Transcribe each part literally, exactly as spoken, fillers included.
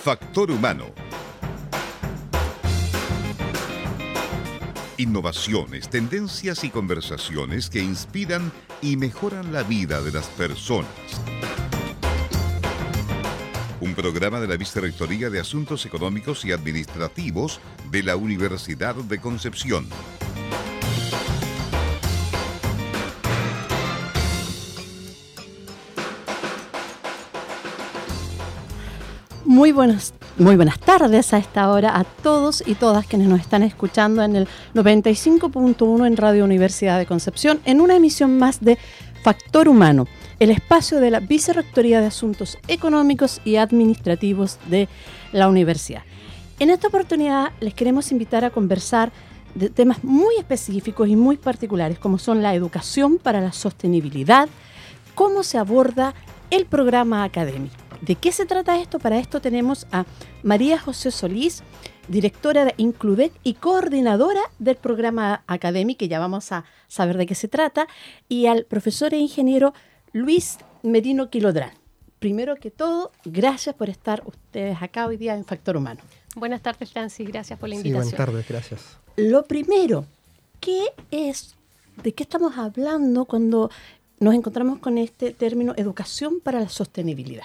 Factor Humano. Innovaciones, tendencias y conversaciones que inspiran y mejoran la vida de las personas. Un programa de la Vicerrectoría de Asuntos Económicos y Administrativos de la Universidad de Concepción. Muy buenas, muy buenas tardes a esta hora a todos y todas quienes nos están escuchando en el noventa y cinco punto uno en Radio Universidad de Concepción en una emisión más de Factor Humano, el espacio de la Vicerrectoría de Asuntos Económicos y Administrativos de la Universidad. En esta oportunidad les queremos invitar a conversar de temas muy específicos y muy particulares, como son la educación para la sostenibilidad, cómo se aborda el programa académico. ¿De qué se trata esto? Para esto tenemos a María José Solís, directora de Includec y coordinadora del programa académico, que ya vamos a saber de qué se trata, y al profesor e ingeniero Luis Merino Quilodrán. Primero que todo, gracias por estar ustedes acá hoy día en Factor Humano. Buenas tardes, Francis, gracias por la Sí, invitación. buenas tardes, gracias. Lo primero, ¿qué es, de qué estamos hablando cuando nos encontramos con este término educación para la sostenibilidad?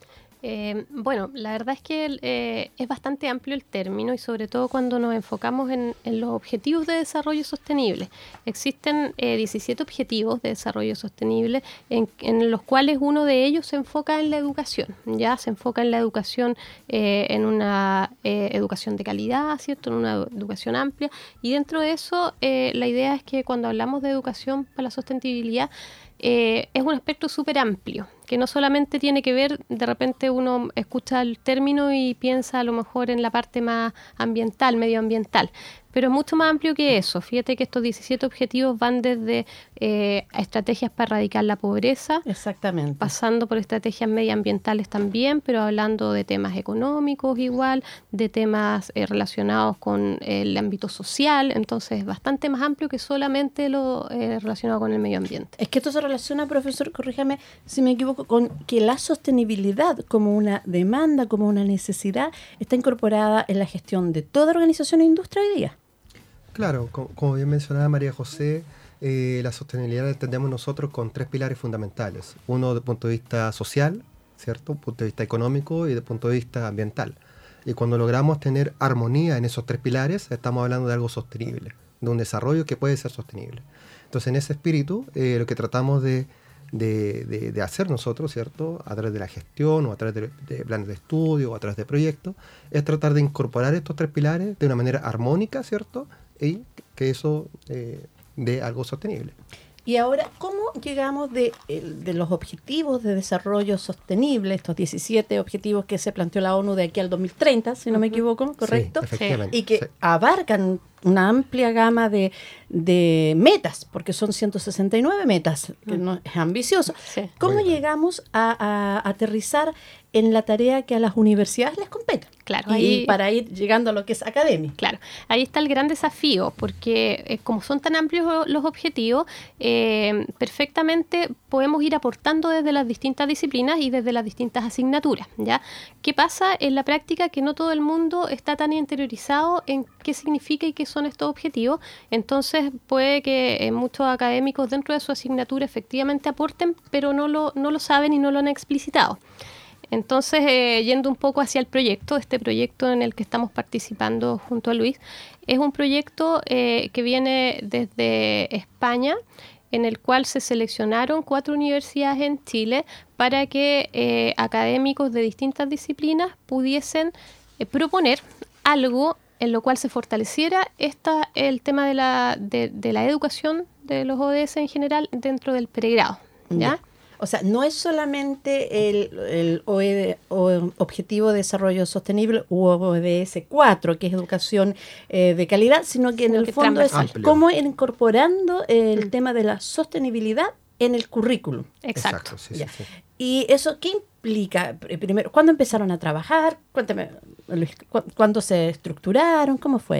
Eh, bueno, la verdad es que eh, es bastante amplio el término y sobre todo cuando nos enfocamos en, en los objetivos de desarrollo sostenible. Existen eh, diecisiete objetivos de desarrollo sostenible en, en los cuales uno de ellos se enfoca en la educación, ya se enfoca en la educación, eh, en una eh, educación de calidad, ¿cierto? En una educación amplia, y dentro de eso eh, la idea es que cuando hablamos de educación para la sostenibilidad eh, es un aspecto súper amplio, que no solamente tiene que ver, de repente uno escucha el término y piensa a lo mejor en la parte más ambiental, medioambiental, pero es mucho más amplio que eso. Fíjate que estos diecisiete objetivos van desde eh, estrategias para erradicar la pobreza, exactamente, pasando por estrategias medioambientales también, pero hablando de temas económicos igual, de temas eh, relacionados con el ámbito social, entonces es bastante más amplio que solamente lo eh, relacionado con el medio ambiente. Es que esto se relaciona, profesor, corríjame si me equivoco, con que la sostenibilidad como una demanda, como una necesidad, está incorporada en la gestión de toda organización e industria hoy día. Claro, como, como bien mencionaba María José, eh, la sostenibilidad la entendemos nosotros con tres pilares fundamentales. Uno desde el punto de vista social, ¿cierto? Un punto de vista económico y desde el punto de vista ambiental. Y cuando logramos tener armonía en esos tres pilares, estamos hablando de algo sostenible, de un desarrollo que puede ser sostenible. Entonces, en ese espíritu, eh, lo que tratamos de De, de, de hacer nosotros, ¿cierto? A través de la gestión o a través de, de planes de estudio o a través de proyectos, es tratar de incorporar estos tres pilares de una manera armónica, ¿cierto? Y que eso eh, dé algo sostenible. Y ahora, ¿cómo llegamos de, de los objetivos de desarrollo sostenible, estos diecisiete objetivos que se planteó la ONU de aquí al dos mil treinta, si no me equivoco, ¿correcto? Sí, efectivamente. Y que sí. abarcan una amplia gama de, de metas, porque son ciento sesenta y nueve metas, que no es ambicioso. Sí. ¿Cómo llegamos a, a aterrizar en la tarea que a las universidades les compete? Claro, y ahí, para ir llegando a lo que es académico. Claro, ahí está el gran desafío, porque eh, como son tan amplios los objetivos, eh, perfectamente podemos ir aportando desde las distintas disciplinas y desde las distintas asignaturas, ¿ya? ¿Qué pasa en la práctica? Que no todo el mundo está tan interiorizado en qué significa y qué son estos objetivos, entonces puede que eh, muchos académicos dentro de su asignatura efectivamente aporten, pero no lo, no lo saben y no lo han explicitado. Entonces, eh, yendo un poco hacia el proyecto, este proyecto en el que estamos participando junto a Luis, es un proyecto eh, que viene desde España, en el cual se seleccionaron cuatro universidades en Chile para que eh, académicos de distintas disciplinas pudiesen eh, proponer algo en lo cual se fortaleciera esta, el tema de la, de, de la educación de los O D S en general dentro del pregrado, ¿ya? ¿Ya? O sea, no es solamente el, el O E D, o Objetivo de Desarrollo Sostenible u O D S cuatro, que es educación eh, de calidad, sino que en Sino el que fondo es amplio. cómo ir incorporando el Mm. tema de la sostenibilidad en el currículum. Exacto. sí, Ya. sí, sí. ¿Y eso qué implica? Primero, ¿cuándo empezaron a trabajar? Cuéntame, Luis, ¿cu- ¿cuándo se estructuraron? ¿Cómo fue esto?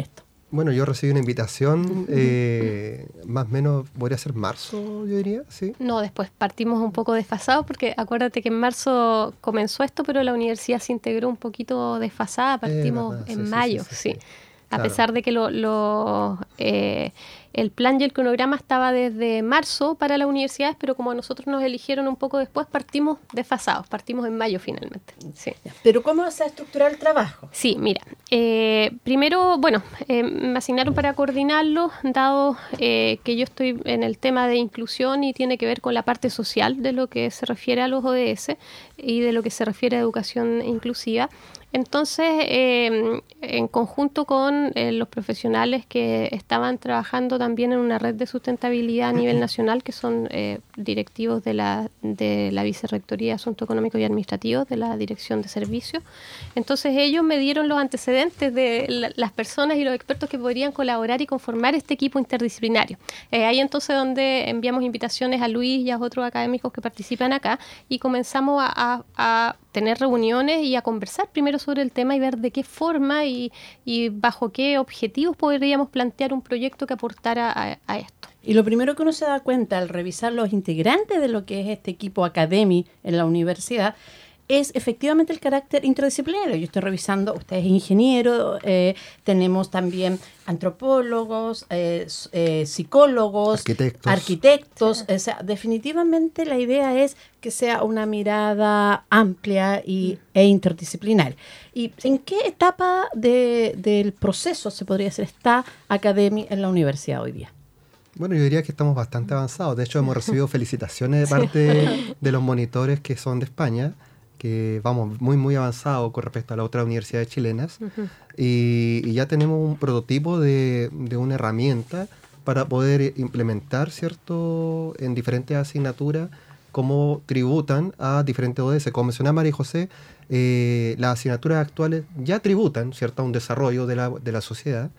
Bueno, yo recibí una invitación, eh, más o menos, podría ser marzo, yo diría, ¿sí? No, después partimos un poco desfasados porque acuérdate que en marzo comenzó esto, pero la universidad se integró un poquito desfasada, partimos eh, verdad, en sí, mayo, sí. sí, sí. sí, sí. A Claro. pesar de que lo, lo, eh, el plan y el cronograma estaba desde marzo para las universidades, pero como a nosotros nos eligieron un poco después, partimos desfasados, partimos en mayo finalmente. Sí. Pero ¿cómo se ha estructurado el trabajo? Sí, mira, eh, primero, bueno, eh, me asignaron para coordinarlo, dado eh, que yo estoy en el tema de inclusión y tiene que ver con la parte social de lo que se refiere a los O D S y de lo que se refiere a educación inclusiva. Entonces, eh, en conjunto con eh, los profesionales que estaban trabajando también en una red de sustentabilidad a nivel nacional, que son eh, directivos de la, de la Vicerrectoría de Asuntos Económicos y Administrativos, de la Dirección de Servicios, entonces ellos me dieron los antecedentes de la, las personas y los expertos que podrían colaborar y conformar este equipo interdisciplinario. Eh, ahí entonces donde enviamos invitaciones a Luis y a otros académicos que participan acá y comenzamos a, a, a tener reuniones y a conversar primero sobre el tema y ver de qué forma y, y bajo qué objetivos podríamos plantear un proyecto que aportara a, a esto. Y lo primero que uno se da cuenta al revisar los integrantes de lo que es este equipo Academy en la universidad es efectivamente el carácter interdisciplinario. Yo estoy revisando, usted es ingeniero, eh, tenemos también antropólogos, eh, eh, psicólogos, arquitectos. arquitectos. Sí. O sea, definitivamente la idea es que sea una mirada amplia y, e interdisciplinar. ¿Y en qué etapa de, del proceso, se podría decir, está Academy en la universidad hoy día? Bueno, yo diría que estamos bastante avanzados. De hecho, hemos recibido felicitaciones de parte de, de los monitores que son de España, que vamos muy muy avanzado con respecto a las otras universidades chilenas. Uh-huh. y, y ya tenemos un prototipo de, de una herramienta para poder implementar, ¿cierto?, en diferentes asignaturas cómo tributan a diferentes O D S. Como mencionaba María José, eh, las asignaturas actuales ya tributan, ¿cierto?, a un desarrollo de la, de la sociedad,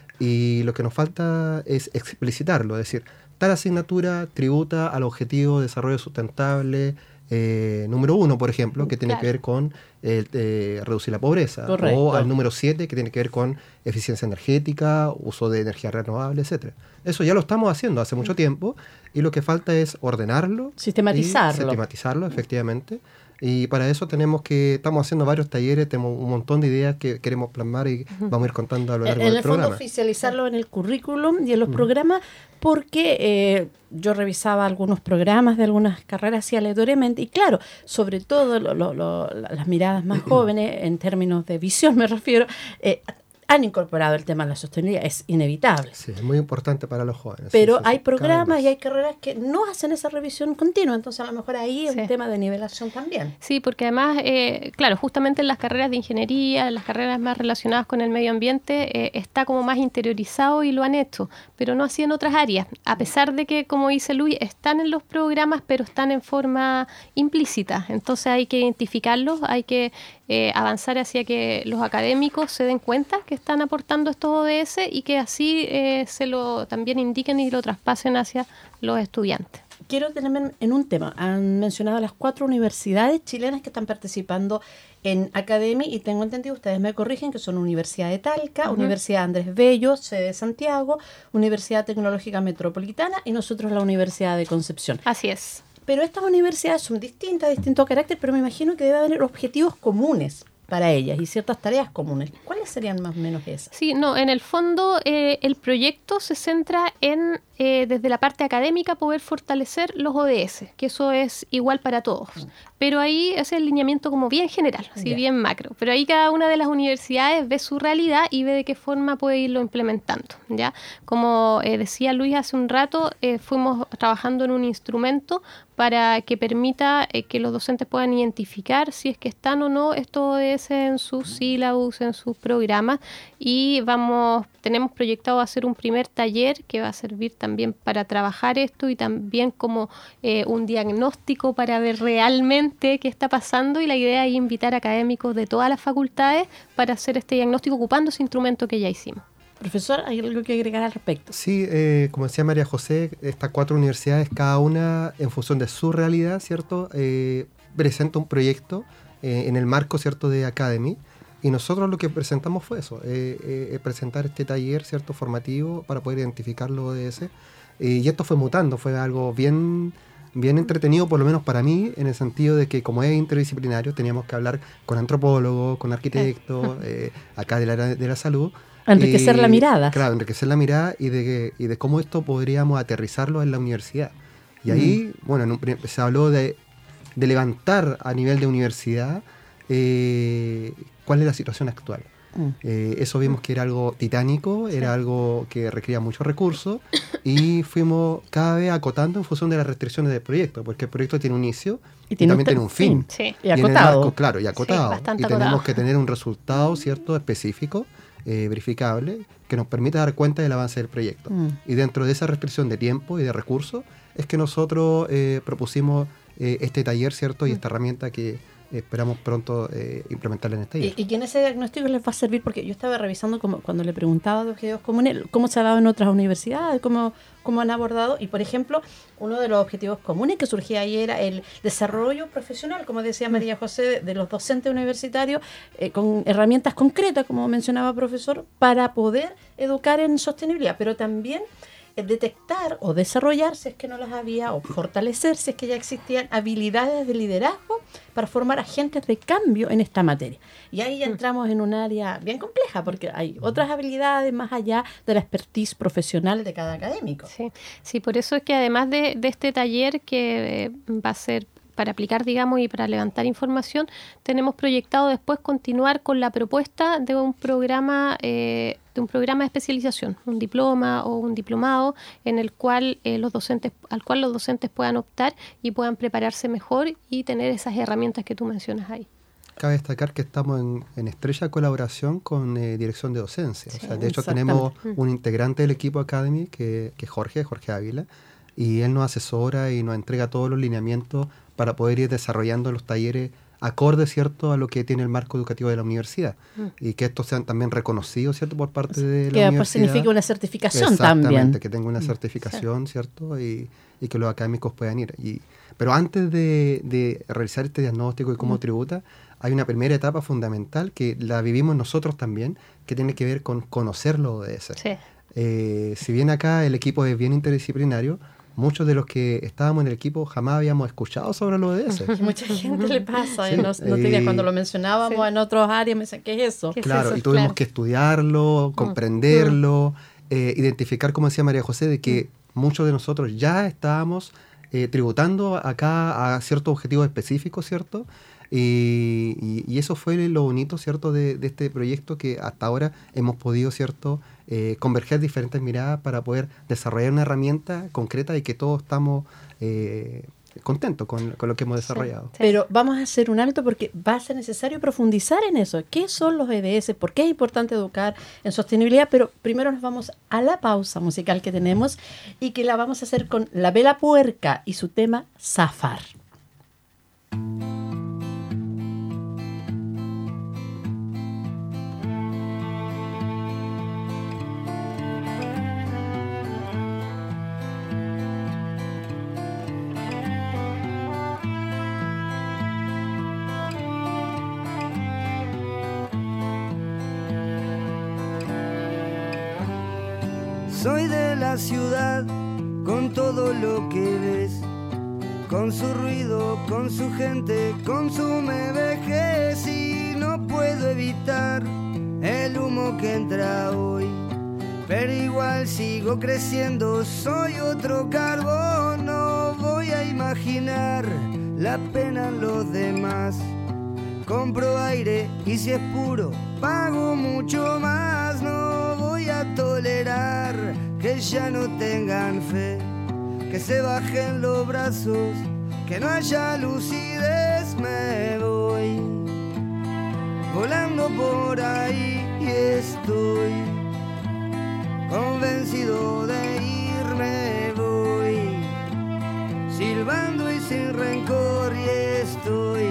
y lo que nos falta es explicitarlo, es decir, tal asignatura tributa al objetivo de desarrollo sustentable Eh, número uno, por ejemplo, que tiene claro. que ver con eh, eh, reducir la pobreza. Correcto. O al número siete, que tiene que ver con eficiencia energética, uso de energía renovable, etcétera. Eso ya lo estamos haciendo hace mucho tiempo y lo que falta es ordenarlo. Sistematizarlo. Y sistematizarlo, efectivamente. Y para eso tenemos que, estamos haciendo varios talleres, tenemos un montón de ideas que queremos plasmar y uh-huh. vamos a ir contando a lo largo en del el programa. En el fondo, oficializarlo en el currículum y en los uh-huh. programas, porque eh, yo revisaba algunos programas de algunas carreras así aleatoriamente, y claro, sobre todo lo, lo, lo, las miradas más jóvenes, en términos de visión me refiero, eh, han incorporado el tema de la sostenibilidad, es inevitable. Sí, es muy importante para los jóvenes. Pero sí, sí, hay sí, programas y hay carreras que no hacen esa revisión continua, entonces a lo mejor ahí es sí. un tema de nivelación también. Sí, porque además, eh, claro, justamente en las carreras de ingeniería, en las carreras más relacionadas con el medio ambiente, eh, está como más interiorizado y lo han hecho, pero no así en otras áreas, a pesar de que, como dice Luis, están en los programas, pero están en forma implícita, entonces hay que identificarlos, hay que eh, avanzar hacia que los académicos se den cuenta que están aportando estos O D S y que así eh, se lo también indiquen y lo traspasen hacia los estudiantes. Quiero detenerme en un tema. Han mencionado las cuatro universidades chilenas que están participando en Academy y tengo entendido, ustedes me corrigen, que son Universidad de Talca, uh-huh. Universidad Andrés Bello, sede de Santiago, Universidad Tecnológica Metropolitana y nosotros la Universidad de Concepción. Así es. Pero estas universidades son distintas, de distinto carácter, pero me imagino que debe haber objetivos comunes para ellas y ciertas tareas comunes. ¿Cuáles serían más o menos esas? Sí, no, en el fondo eh, el proyecto se centra en, eh, desde la parte académica, poder fortalecer los O D S, que eso es igual para todos. Mm. Pero ahí es el lineamiento como bien general, así yeah. bien macro. Pero ahí cada una de las universidades ve su realidad y ve de qué forma puede irlo implementando, ¿ya? Como eh, decía Luis hace un rato, eh, fuimos trabajando en un instrumento para que permita eh, que los docentes puedan identificar si es que están o no estos O D S en sus sílabus, en sus programas, y vamos, tenemos proyectado hacer un primer taller que va a servir también para trabajar esto y también como eh, un diagnóstico para ver realmente qué está pasando, y la idea es invitar académicos de todas las facultades para hacer este diagnóstico ocupando ese instrumento que ya hicimos. Profesor, ¿hay algo que agregar al respecto? Sí, eh, como decía María José, estas cuatro universidades, cada una en función de su realidad, ¿cierto? Eh, presenta un proyecto eh, en el marco, ¿cierto?, de Academy, Y nosotros lo que presentamos fue eso, eh, eh, presentar este taller, ¿cierto?, formativo para poder identificar los O D S. Eh, y esto fue mutando, fue algo bien, bien entretenido, por lo menos para mí, en el sentido de que como es interdisciplinario, teníamos que hablar con antropólogos, con arquitectos, eh, acá del área de la salud. Enriquecer y, la mirada. Claro, enriquecer la mirada y de, y de cómo esto podríamos aterrizarlo en la universidad. Y ahí, mm. bueno, en un, se habló de, de levantar a nivel de universidad eh, cuál es la situación actual. Mm. Eh, eso vimos que era algo titánico, sí. era algo que requería muchos recursos y fuimos cada vez acotando en función de las restricciones del proyecto, porque el proyecto tiene un inicio y, y tiene también tiene un fin. Sí. Y, y acotado. Marco, claro, y acotado. Sí, y acotado. tenemos que tener un resultado, ¿cierto?, específico, eh, verificable, que nos permita dar cuenta del avance del proyecto. Mm. Y dentro de esa restricción de tiempo y de recursos es que nosotros eh, propusimos eh, este taller, ¿cierto?, y esta herramienta que esperamos pronto eh, implementarla en este taller. Y, y que en ese diagnóstico les va a servir, porque yo estaba revisando como, cuando le preguntaba de objetivos comunes, cómo se ha dado en otras universidades, cómo, cómo han abordado, y por ejemplo, uno de los objetivos comunes que surgía ahí era el desarrollo profesional, como decía María José, de, de los docentes universitarios, eh, con herramientas concretas, como mencionaba el profesor, para poder educar en sostenibilidad, pero también detectar o desarrollar, si es que no las había, o fortalecer, si es que ya existían habilidades de liderazgo para formar agentes de cambio en esta materia. Y ahí ya entramos en un área bien compleja, porque hay otras habilidades más allá de la expertise profesional de cada académico. Sí, sí, por eso es que además de, de este taller que eh, va a ser para aplicar, digamos, y para levantar información, tenemos proyectado después continuar con la propuesta de un programa eh, de un programa de especialización, un diploma o un diplomado en el cual eh, los docentes, al cual los docentes puedan optar y puedan prepararse mejor y tener esas herramientas que tú mencionas ahí. Cabe destacar que estamos en, en estrecha colaboración con eh, Dirección de Docencia. Sí, o sea, de hecho, tenemos un integrante del equipo Academy, que, que es Jorge, Jorge Ávila, y él nos asesora y nos entrega todos los lineamientos para poder ir desarrollando los talleres acorde, ¿cierto?, a lo que tiene el marco educativo de la universidad. Mm. Y que estos sean también reconocidos, ¿cierto?, por parte de la que universidad. Que significa una certificación Exactamente, también. Exactamente, que tenga una certificación, sí. ¿cierto?, y, y que los académicos puedan ir. Y, pero antes de, de realizar este diagnóstico y cómo mm. tributa, hay una primera etapa fundamental que la vivimos nosotros también, que tiene que ver con conocer los O D S. Sí. Eh, si bien acá el equipo es bien interdisciplinario, muchos de los que estábamos en el equipo jamás habíamos escuchado sobre los O D S. Mucha gente le pasa, sí. no, no tenía, cuando lo mencionábamos sí. en otras áreas me decían, ¿qué es eso? ¿Qué claro, es eso? y tuvimos claro. que estudiarlo, comprenderlo, mm. eh, identificar, como decía María José, de que mm. muchos de nosotros ya estábamos eh, tributando acá a ciertos objetivos específicos, ¿cierto? Y, y, y eso fue lo bonito, ¿cierto?, de, de este proyecto, que hasta ahora hemos podido, ¿cierto?, eh, converger diferentes miradas para poder desarrollar una herramienta concreta y que todos estamos eh, contentos con, con lo que hemos desarrollado. Sí, sí. Pero vamos a hacer un alto porque va a ser necesario profundizar en eso. ¿Qué son los O D S? ¿Por qué es importante educar en sostenibilidad? Pero primero nos vamos a la pausa musical que tenemos y que la vamos a hacer con La Vela Puerca y su tema Zafar. Soy de la ciudad, con todo lo que ves, con su ruido, con su gente, con su me vejez, y no puedo evitar el humo que entra hoy, pero igual sigo creciendo, soy otro carbón, no voy a imaginar la pena en los demás. Compro aire y si es puro, pago mucho más. No voy a tolerar que ya no tengan fe, que se bajen los brazos, que no haya lucidez. Me voy volando por ahí y estoy convencido de irme. Voy silbando y sin rencor y estoy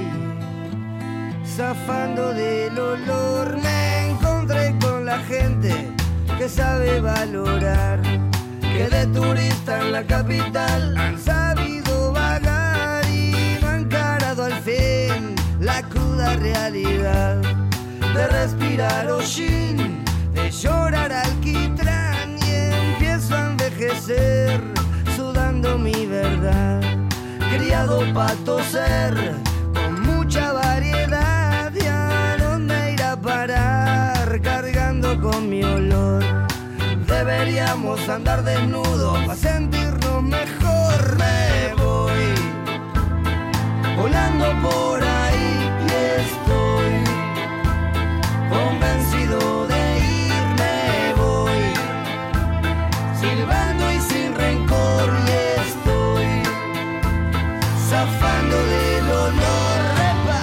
zafando del olor. Me encontré con la gente que sabe valorar, que de turista en la capital han sabido vagar y no han encarado al fin la cruda realidad, de respirar hollín, de llorar alquitrán y empiezo a envejecer sudando mi verdad. Criado pa' toser con mucha variedad y a dónde ir a parar cargando con mi olor. Deberíamos andar desnudos pa' sentirnos mejor. Me voy volando por ahí y estoy convencido de irme. Voy silbando y sin rencor y estoy zafando del olor. ¡Epa!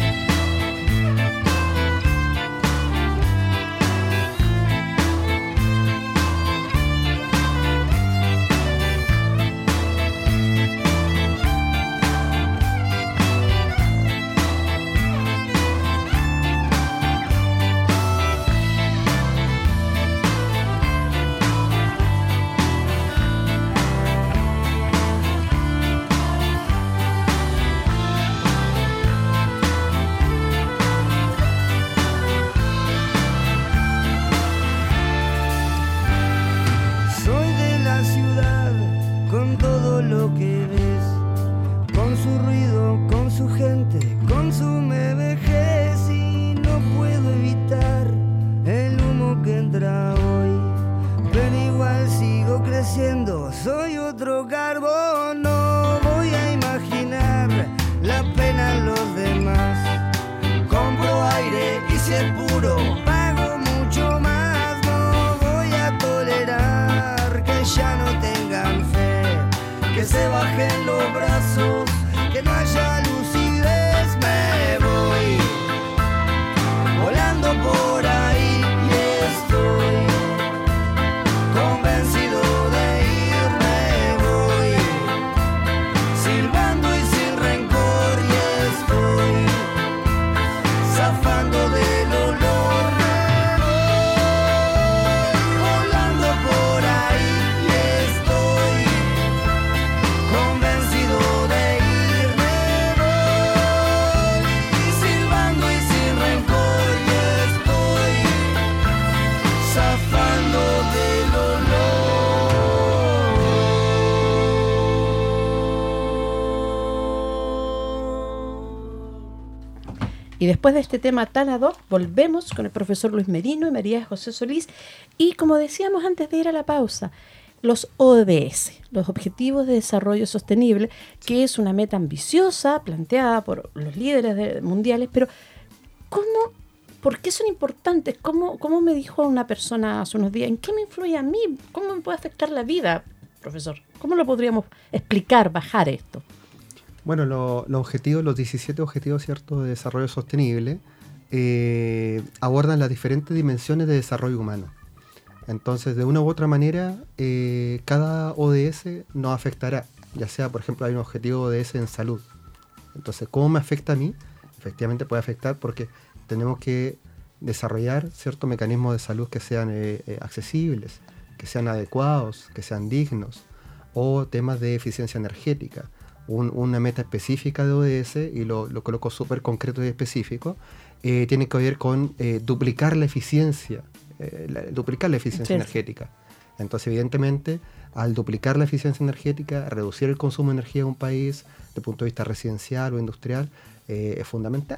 Soy otro carbón, no voy a imaginar la pena en los demás. Compro aire y si es puro pago mucho más. No voy a tolerar que ya no tengan fe, que se bajen los brazos, que no haya lucidez. Me voy volando por ahí y estoy convencido de irme. Voy silbando y sin rencor y estoy zafando del olor. Me voy volando por ahí y estoy convencido de irme. Voy silbando y sin rencor y estoy zafando del olor. Y después de este tema tan ad hoc, volvemos con el profesor Luis Merino y María José Solís. Y como decíamos antes de ir a la pausa, los O D S, los Objetivos de Desarrollo Sostenible, que es una meta ambiciosa planteada por los líderes de, mundiales, pero ¿cómo, por qué son importantes? ¿Cómo, cómo me dijo una persona hace unos días? ¿En qué me influye a mí? ¿Cómo me puede afectar la vida, profesor? ¿Cómo lo podríamos explicar, bajar esto? Bueno, lo- los objetivos, los diecisiete objetivos, ¿cierto?, de desarrollo sostenible eh, abordan las diferentes dimensiones de desarrollo humano. Entonces, de una u otra manera, eh, cada O D S nos afectará. Ya sea, por ejemplo, hay un objetivo O D S en salud. Entonces, ¿cómo me afecta a mí? Efectivamente puede afectar porque tenemos que desarrollar ciertos mecanismos de salud que sean eh, eh, accesibles, que sean adecuados, que sean dignos, o temas de eficiencia energética. Un- una meta específica de O D S, y lo, lo coloco súper concreto y específico, eh, tiene que ver con eh, duplicar la eficiencia, eh, la- duplicar la eficiencia Sí. energética. Entonces, evidentemente, al duplicar la eficiencia energética, reducir el consumo de energía de un país, desde el punto de vista residencial o industrial, eh, es fundamental.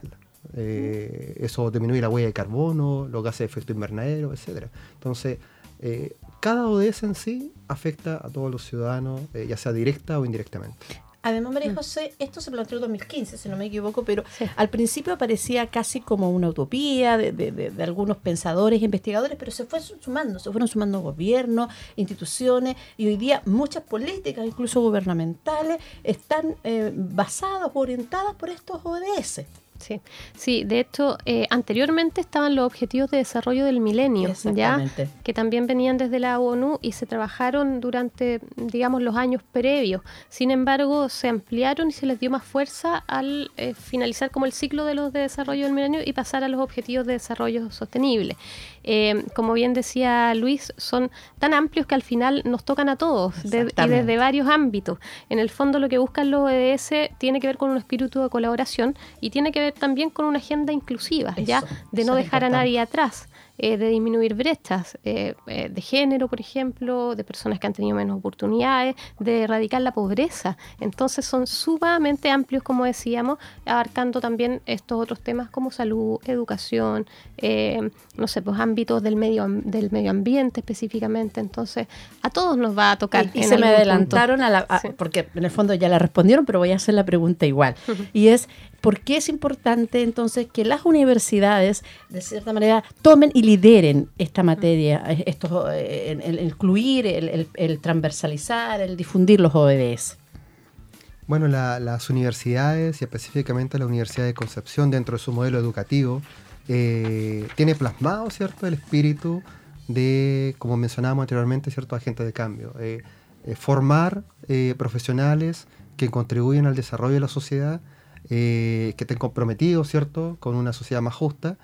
Eh, eso disminuye la huella de carbono, los gases de efecto invernadero, etcétera. Entonces, eh, cada O D S en sí afecta a todos los ciudadanos, eh, ya sea directa o indirectamente. Además, María José, esto se planteó en dos mil quince, si no me equivoco, pero Sí. al principio parecía casi como una utopía de, de- de- de algunos pensadores e investigadores, pero se fue su- sumando, se fueron sumando gobiernos, instituciones, y hoy día muchas políticas, incluso gubernamentales, están eh, basadas o orientadas por estos O D S. Sí, sí, de hecho, eh, anteriormente estaban los Objetivos de Desarrollo del Milenio, ¿ya? Exactamente. Que también venían desde la ONU y se trabajaron durante, digamos, los años previos. Sin embargo, se ampliaron y se les dio más fuerza al eh, finalizar como el ciclo de los de desarrollo del milenio y pasar a los Objetivos de Desarrollo Sostenible. Eh, como bien decía Luis, son tan amplios que al final nos tocan a todos de- y Exactamente. desde varios ámbitos. En el fondo, lo que buscan los O D S tiene que ver con un espíritu de colaboración y tiene que ver ver también con una agenda inclusiva, Eso, ya de no eso es dejar a importante. nadie atrás. Eh, de disminuir brechas eh, eh, de género, por ejemplo, de personas que han tenido menos oportunidades, de erradicar la pobreza. Entonces son sumamente amplios, como decíamos, abarcando también estos otros temas como salud, educación, eh, no sé, pues ámbitos del medio del medio ambiente específicamente. Entonces a todos nos va a tocar. Y, y en se me algún adelantaron a la, a- Sí. porque en el fondo ya la respondieron, pero voy a hacer la pregunta igual. Ujú. Y es, ¿por qué es importante entonces que las universidades, de cierta manera, tomen y lideren esta materia, eh, esto, eh, el, el incluir, el, el- el transversalizar, el difundir los O E B S? Bueno, la- las universidades y específicamente la Universidad de Concepción dentro de su modelo educativo eh, tiene plasmado, ¿cierto?, el espíritu de, como mencionábamos anteriormente, cierto, agentes de cambio. Eh, eh, formar eh, profesionales que contribuyen al desarrollo de la sociedad, eh, que estén comprometidos, ¿cierto?, con una sociedad más justa.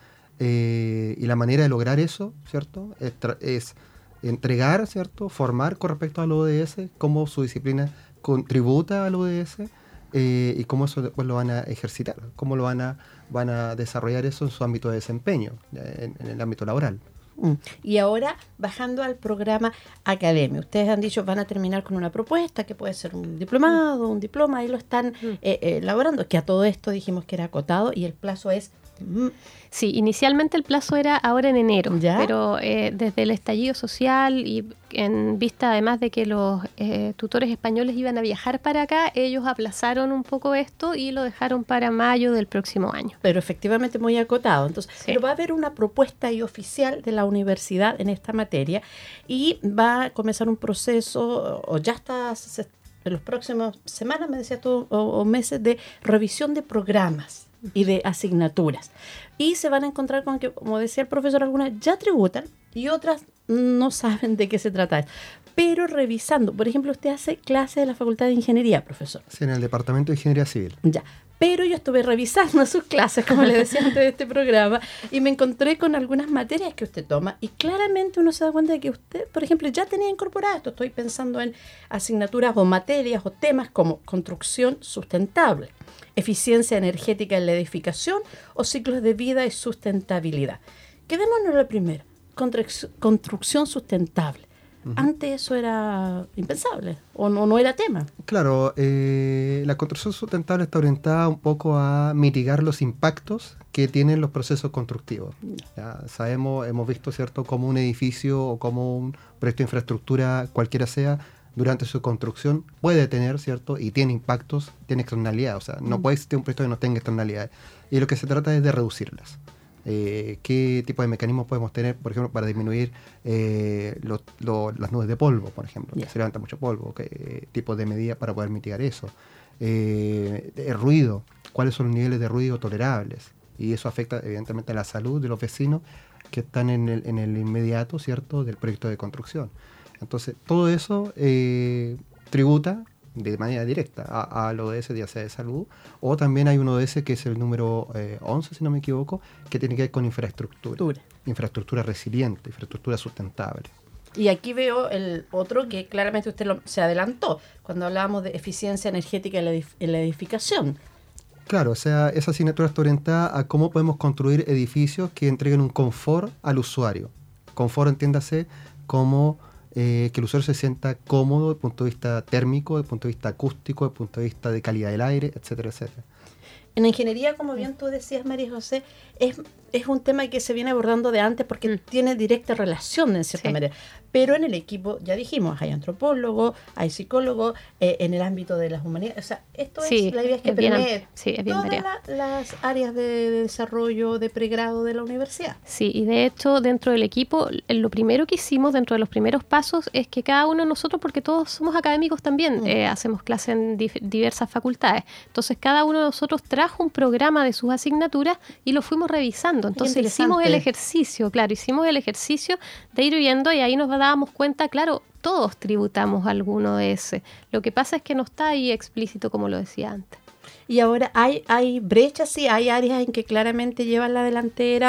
Eh, y la manera de lograr eso, ¿cierto?, es, tra- es entregar, ¿cierto?, formar con respecto al O D S, cómo su disciplina contributa al O D S eh, y cómo eso después lo van a ejercitar, cómo lo van a, van a desarrollar eso en su ámbito de desempeño, en, en el ámbito laboral. Mm. Y ahora, bajando al programa academia, ustedes han dicho van a terminar con una propuesta que puede ser un diplomado, un diploma, y lo están Mm. eh, eh, elaborando, que a todo esto dijimos que era acotado y el plazo es... mm, Sí, inicialmente el plazo era ahora en enero, ¿Ya? pero eh, desde el estallido social y en vista además de que los eh, tutores españoles iban a viajar para acá, ellos aplazaron un poco esto y lo dejaron para mayo del próximo año. pero efectivamente muy acotado. Entonces, Sí. pero va a haber una propuesta ahí oficial de la universidad en esta materia y va a comenzar un proceso, o ya está se- en las próximas semanas, me decía tú, o, o meses, de revisión de programas y de asignaturas. Y se van a encontrar con que, como decía el profesor, algunas ya tributan y otras no saben de qué se trata. Pero revisando, por ejemplo, usted hace clases de la Facultad de Ingeniería, profesor. Sí, en el Departamento de Ingeniería Civil. Ya. Pero yo estuve revisando sus clases, como le decía antes de este programa, y me encontré con algunas materias que usted toma, y claramente uno se da cuenta de que usted, por ejemplo, ya tenía incorporado esto. Estoy pensando en asignaturas o materias o temas como construcción sustentable, eficiencia energética en la edificación o ciclos de vida y sustentabilidad. Quedémonos en la primera, construc- construcción sustentable. Antes eso era impensable, o no, no era tema. Claro, eh, la construcción sustentable está orientada un poco a mitigar los impactos que tienen los procesos constructivos. Ya sabemos, hemos visto, ¿cierto?, cómo un edificio o como un proyecto de infraestructura, cualquiera sea, durante su construcción puede tener, ¿cierto?, y tiene impactos, tiene externalidades. O sea, no puede existir un proyecto que no tenga externalidades. Y lo que se trata es de reducirlas. Eh, ¿Qué tipo de mecanismos podemos tener, por ejemplo, para disminuir eh, lo- lo- las nubes de polvo, por ejemplo? Ya. Que se levanta mucho polvo. ¿Qué tipo de medidas para poder mitigar eso? Eh, el ruido. ¿Cuáles son los niveles de ruido tolerables? Y eso afecta, evidentemente, a la salud de los vecinos que están en el, en el inmediato, ¿cierto?, del proyecto de construcción. Entonces, todo eso eh, tributa de manera directa a- al O D S, ya sea de salud, o también hay un O D S que es el número eh, once, si no me equivoco, que tiene que ver con infraestructura. Dura. Infraestructura resiliente, infraestructura sustentable. Y aquí veo el otro que claramente usted lo- se adelantó cuando hablábamos de eficiencia energética en la, edif- en la edificación. Claro, o sea, esa asignatura está orientada a cómo podemos construir edificios que entreguen un confort al usuario. Confort, entiéndase, como eh, que el usuario se sienta cómodo desde el punto de vista térmico, desde el punto de vista acústico, desde el punto de vista de calidad del aire, etcétera, etcétera. En ingeniería, como bien tú decías, María José, es, es un tema que se viene abordando de antes porque Mm. tiene directa relación, en cierta Sí. manera. Pero en el equipo, ya dijimos, hay antropólogos, hay psicólogos, eh, en el ámbito de las humanidades. O sea, esto Sí, es, la idea es que es bien permee amplio. Sí, es bien todas variado. la- las áreas de, de desarrollo, de pregrado de la universidad. Sí, y de hecho dentro del equipo eh, lo primero que hicimos dentro de los primeros pasos es que cada uno de nosotros, porque todos somos académicos también, Mm. eh, hacemos clases en dif- diversas facultades, entonces cada uno de nosotros trajo un programa de sus asignaturas y lo fuimos revisando. Entonces hicimos el interesante. ejercicio, claro, hicimos el ejercicio de ir viendo y ahí nos dábamos cuenta, claro, todos tributamos alguno de ese. Lo que pasa es que no está ahí explícito como lo decía antes. Y ahora hay, hay brechas, sí, hay áreas en que claramente llevan la delantera,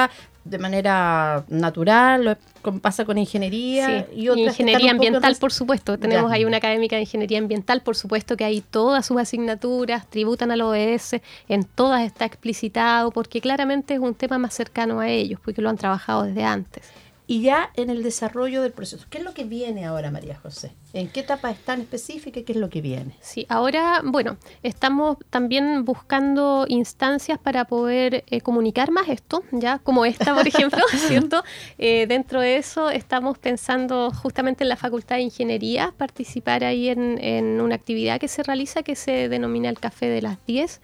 de manera natural, lo, como pasa con ingeniería. Sí. Y otras ingeniería ambiental, res... por supuesto. Tenemos ya. ahí una académica de ingeniería ambiental, por supuesto que hay todas sus asignaturas, tributan al O E S, en todas está explicitado, porque claramente es un tema más cercano a ellos, porque lo han trabajado desde antes. Y ya en el desarrollo del proceso, ¿qué es lo que viene ahora, María José? ¿En qué etapa es tan específica y qué es lo que viene? Sí, ahora, bueno, estamos también buscando instancias para poder eh, comunicar más esto, ya como esta, por ejemplo, ¿cierto? Eh, dentro de eso estamos pensando justamente en la Facultad de Ingeniería, participar ahí en, en una actividad que se realiza que se denomina el Café de las diez,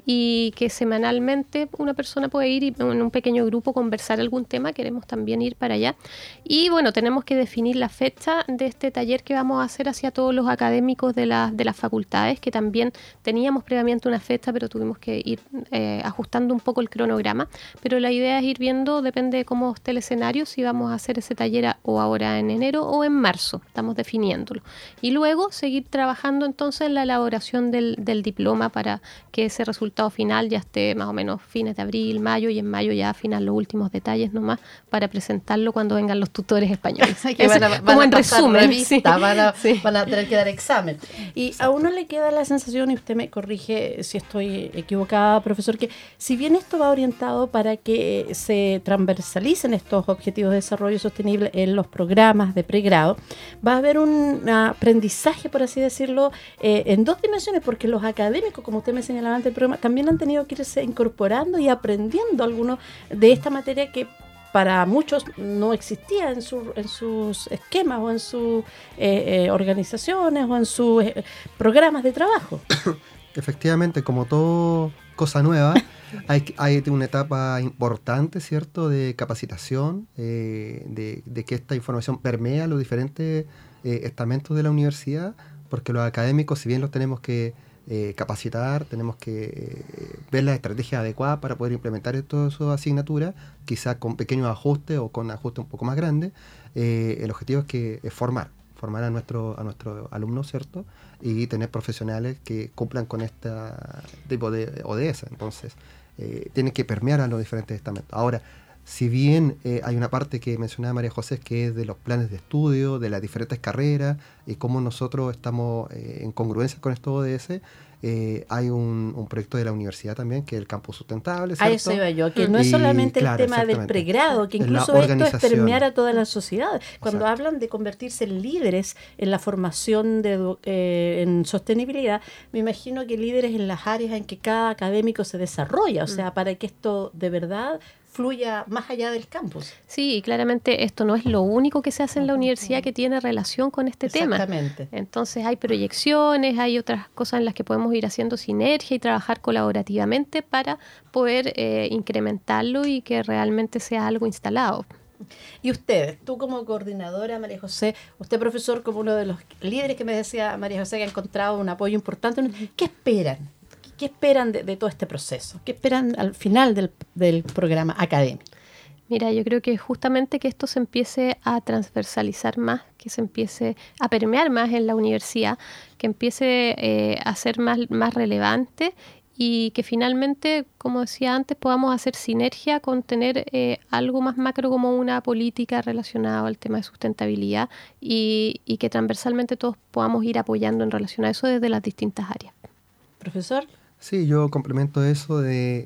y que semanalmente una persona puede ir y en un pequeño grupo conversar algún tema. Queremos también ir para allá. Y bueno, tenemos que definir la fecha de este taller que vamos a hacer hacia todos los académicos de, la, de las facultades, que también teníamos previamente una fecha, pero tuvimos que ir eh, ajustando un poco el cronograma. Pero la idea es ir viendo, depende de cómo esté el escenario, si vamos a hacer ese taller a, o ahora en enero o en marzo. Estamos definiéndolo. Y luego seguir trabajando entonces en la elaboración del, del diploma para que ese resultado final ya esté más o menos fines de abril, mayo, y en mayo ya afinan los últimos detalles nomás para presentarlo cuando vengan los tutores españoles. que van a, van como a en resumen. Revista, Sí. van, a, Sí. van a tener que dar examen. Y Exacto. A uno le queda la sensación, y usted me corrige si estoy equivocada, profesor, que si bien esto va orientado para que se transversalicen estos objetivos de desarrollo sostenible en los programas de pregrado, va a haber un aprendizaje, por así decirlo, eh, en dos dimensiones, porque los académicos, como usted me señalaba antes del programa, también han tenido que irse incorporando y aprendiendo algunos de esta materia que para muchos no existía en, su, en sus esquemas o en sus eh, eh, organizaciones o en sus eh, programas de trabajo. Efectivamente, como todo cosa nueva, hay, hay una etapa importante, ¿cierto?, de capacitación, eh, de, de que esta información permea los diferentes eh, estamentos de la universidad, porque los académicos, si bien los tenemos que Eh, capacitar, tenemos que eh, ver las estrategias adecuadas para poder implementar todas sus asignaturas, quizás con pequeños ajustes o con ajustes un poco más grandes. Eh, el objetivo es que es formar, formar a nuestros a nuestros alumnos, ¿cierto? Y tener profesionales que cumplan con este tipo de O D S. Entonces, eh, tienen que permear a los diferentes estamentos. Ahora, si bien eh, hay una parte que mencionaba María José, que es de los planes de estudio, de las diferentes carreras y cómo nosotros estamos eh, en congruencia con estos O D S, eh, hay un, un proyecto de la universidad también, que es el campus sustentable, ¿cierto? A eso iba yo, que no es solamente y, el claro, tema del pregrado, que incluso esto es permear a toda la sociedad. Cuando Exacto. hablan de convertirse en líderes en la formación de, eh, en sostenibilidad, me imagino que líderes en las áreas en que cada académico se desarrolla, o sea, mm. para que esto de verdad fluya más allá del campus. Sí, y claramente esto no es lo único que se hace en la universidad que tiene relación con este tema. Exactamente. Entonces hay proyecciones, hay otras cosas en las que podemos ir haciendo sinergia y trabajar colaborativamente para poder eh, incrementarlo y que realmente sea algo instalado. Y ustedes, tú como coordinadora, María José, usted profesor como uno de los líderes que me decía María José que ha encontrado un apoyo importante, ¿qué esperan? ¿Qué esperan de, de todo este proceso? ¿Qué esperan al final del, del programa académico? Mira, yo creo que justamente que esto se empiece a transversalizar más, que se empiece a permear más en la universidad, que empiece eh, a ser más, más relevante y que finalmente, como decía antes, podamos hacer sinergia con tener eh, algo más macro como una política relacionada al tema de sustentabilidad y, y que transversalmente todos podamos ir apoyando en relación a eso desde las distintas áreas. Profesor. Sí, yo complemento eso de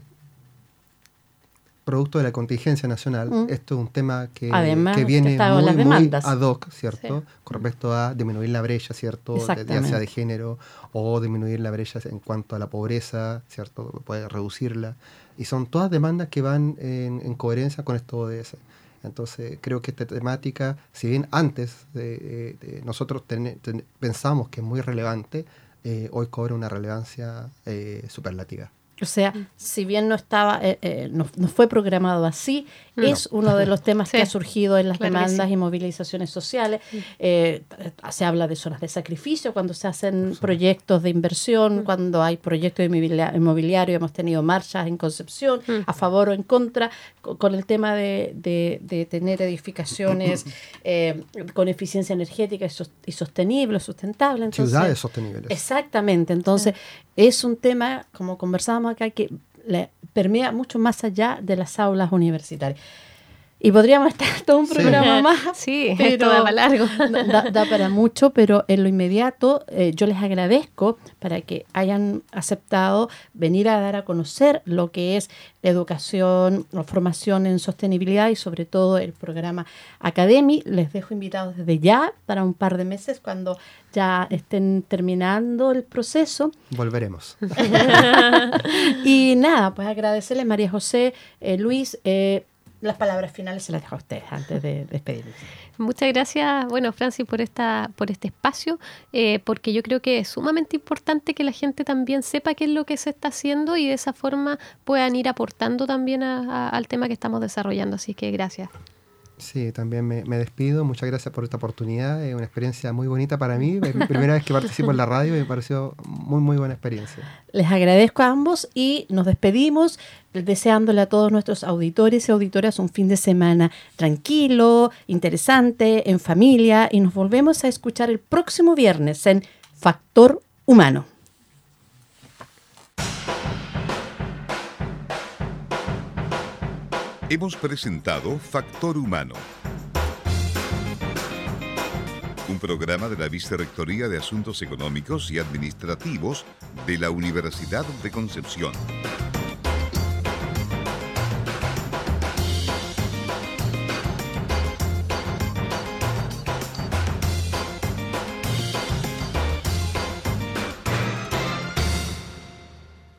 producto de la contingencia nacional. Mm. Esto es un tema que, Además, que viene muy, muy ad hoc, ¿cierto? Sí. Con respecto a disminuir la brecha, ¿cierto? Ya sea de género o disminuir la brecha en cuanto a la pobreza, ¿cierto? Poder reducirla. Y son todas demandas que van en, en coherencia con esto O D S. Entonces, creo que esta temática, si bien antes de, de nosotros ten, ten, pensamos que es muy relevante, Eh, hoy cobra una relevancia eh, superlativa. O sea, si bien no estaba, eh, eh, no, no fue programado así, no. es uno de los temas sí. que ha surgido en las claro demandas sí. y movilizaciones sociales. Sí. Eh, se habla de zonas de sacrificio cuando se hacen sí. proyectos de inversión, sí. cuando hay proyectos inmobiliarios. Hemos tenido marchas en Concepción sí. a favor o en contra con, con el tema de, de, de tener edificaciones eh, con eficiencia energética y, sos, y sostenible, sustentable. Entonces, ciudades sostenibles. Exactamente. Entonces, sí. es un tema, como conversábamos acá, que le permea mucho más allá de las aulas universitarias. Y podríamos estar todo un programa sí. más. Sí, pero esto da para largo. Da, da para mucho, pero en lo inmediato eh, yo les agradezco para que hayan aceptado venir a dar a conocer lo que es educación o formación en sostenibilidad y sobre todo el programa Academy. Les dejo invitados desde ya para un par de meses cuando ya estén terminando el proceso. Volveremos. Y nada, pues agradecerles María José, eh, Luis, eh, las palabras finales se las dejo a ustedes antes de despedirnos. Muchas gracias, bueno, Francis, por esta, por este espacio, eh, porque yo creo que es sumamente importante que la gente también sepa qué es lo que se está haciendo y de esa forma puedan ir aportando también a, a, al tema que estamos desarrollando. Así que gracias. Sí, también me, me despido. Muchas gracias por esta oportunidad. Es una experiencia muy bonita para mí. Es mi primera vez que participo en la radio y me pareció muy, muy buena experiencia. Les agradezco a ambos y nos despedimos deseándole a todos nuestros auditores y auditoras un fin de semana tranquilo, interesante, en familia, y nos volvemos a escuchar el próximo viernes en Factor Humano. Hemos presentado Factor Humano, un programa de la Vicerrectoría de Asuntos Económicos y Administrativos de la Universidad de Concepción.